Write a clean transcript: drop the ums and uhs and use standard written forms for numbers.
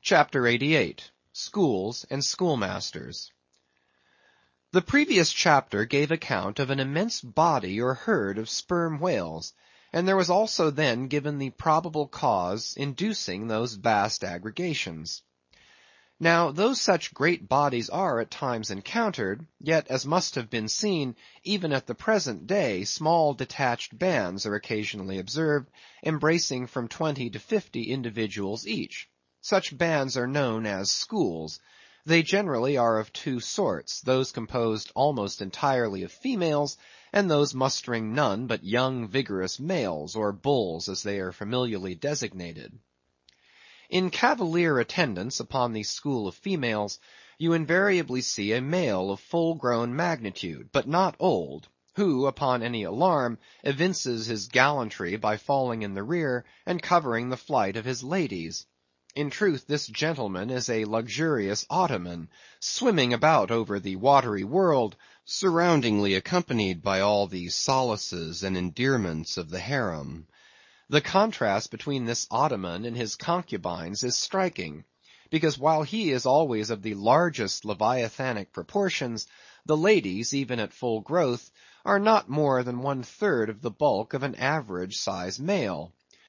CHAPTER 88. Schools and Schoolmasters. The previous chapter gave account of an immense body or herd of sperm whales, and there was also then given the probable cause inducing those vast aggregations. Now, though such great bodies are at times encountered, yet, as must have been seen, even at the present day, small detached bands are occasionally observed, embracing from 20 to 50 individuals each. Such bands are known as schools. They generally are of two sorts, those composed almost entirely of females, and those mustering none but young vigorous males, or bulls as they are familiarly designated. In cavalier attendance upon the school of females, you invariably see a male of full-grown magnitude, but not old, who, upon any alarm, evinces his gallantry by falling in the rear, and covering the flight of his ladies. In truth, this gentleman is a luxurious Ottoman, swimming about over the watery world, surroundingly accompanied by all the solaces and endearments of the harem. The contrast between this Ottoman and his concubines is striking, because while he is always of the largest leviathanic proportions, the ladies, even at full growth, are not more than 1/3 of the bulk of an average sized male.